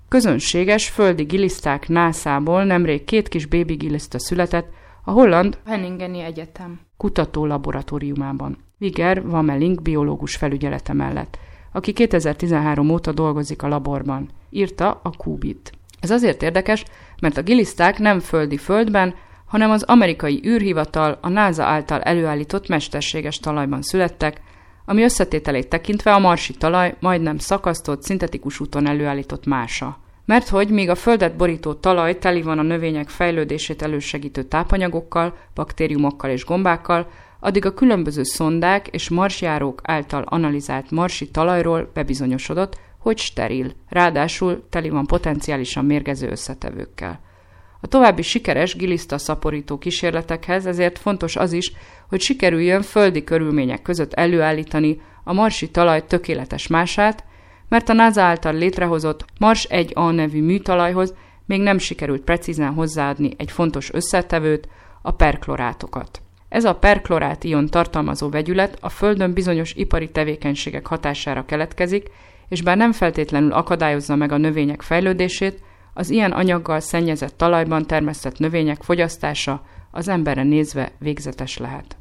Közönséges földi giliszták nászából nemrég 2 kis bébi giliszta született a holland Wageningeni Egyetem kutatólaboratóriumában. Wigger Vamelink biológus felügyelete mellett, aki 2013 óta dolgozik a laborban, írta a Qubit. Ez azért érdekes, mert a giliszták nem földi földben, hanem az amerikai űrhivatal a NASA által előállított mesterséges talajban születtek, ami összetételét tekintve a marsi talaj majdnem szakasztott, szintetikus úton előállított mása. Mert hogy míg a földet borító talaj teli van a növények fejlődését elősegítő tápanyagokkal, baktériumokkal és gombákkal, addig a különböző szondák és marsjárók által analizált marsi talajról bebizonyosodott, hogy steril, ráadásul teli van potenciálisan mérgező összetevőkkel. A további sikeres giliszta-szaporító kísérletekhez ezért fontos az is, hogy sikerüljön földi körülmények között előállítani a marsi talaj tökéletes mását, mert a NASA által létrehozott Mars 1A nevű műtalajhoz még nem sikerült precízen hozzáadni egy fontos összetevőt, a perklorátokat. Ez a perklorát ion tartalmazó vegyület a Földön bizonyos ipari tevékenységek hatására keletkezik, és bár nem feltétlenül akadályozza meg a növények fejlődését, az ilyen anyaggal szennyezett talajban termesztett növények fogyasztása az emberre nézve végzetes lehet.